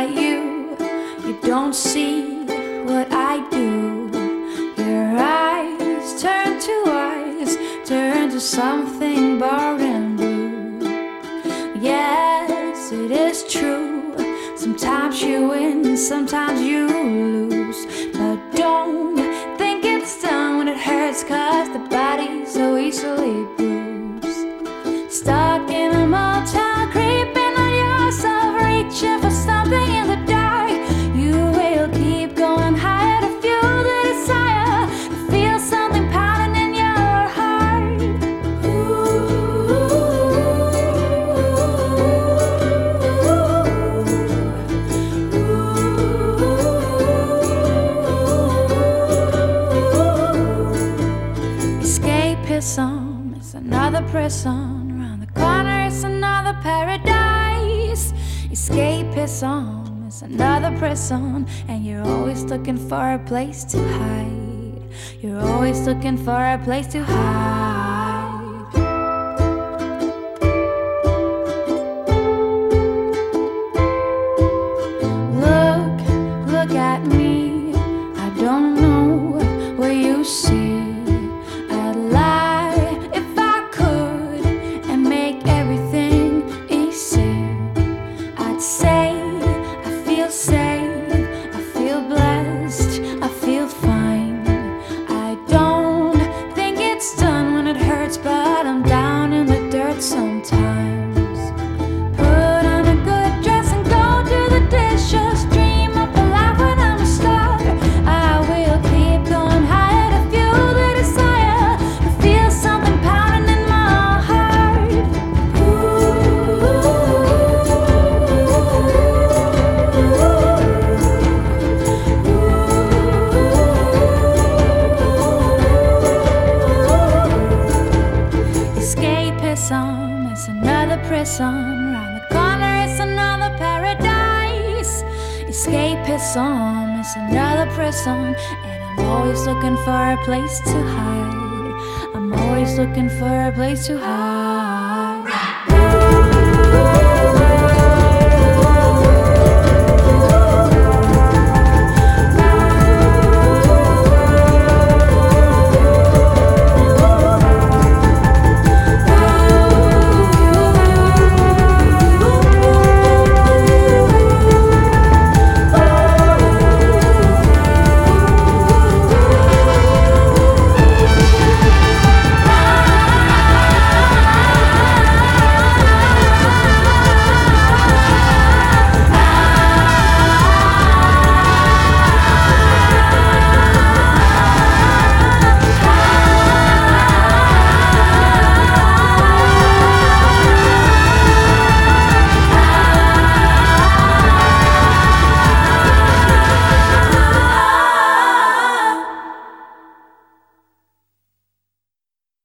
at you, you don't see what I do. Your eyes turn to eyes, turn to something borrowed and blue. Yes, it is true, sometimes you win, sometimes you lose. But don't think it's done when it hurts, 'cause the body's so easily bruised. Stuck in a motel, creeping on yourself, reaching for something in the dark. You will keep going higher to fuel the desire, to feel something pounding in your heart. Escapism is another prison. Around the corner is another paradise. Escapism is another prison, and you're always looking for a place to hide. You're always looking for a place to hide. Look at me. I don't know what you see. I'd lie if I could and make everything easy. I'd say I feel safe, I feel blessed, I feel fine. I don't think it's done when it hurts, but I'm down in the dirt sometimes. Put on a good dress and go do the dishes. Dream up a life when I'm a star. I will keep going higher to fuel the desire, to feel something pounding in my heart. Escapism is another prison. Round the corner is another paradise. Escapism is another prison, and I'm always looking for a place to hide. I'm always looking for a place to hide.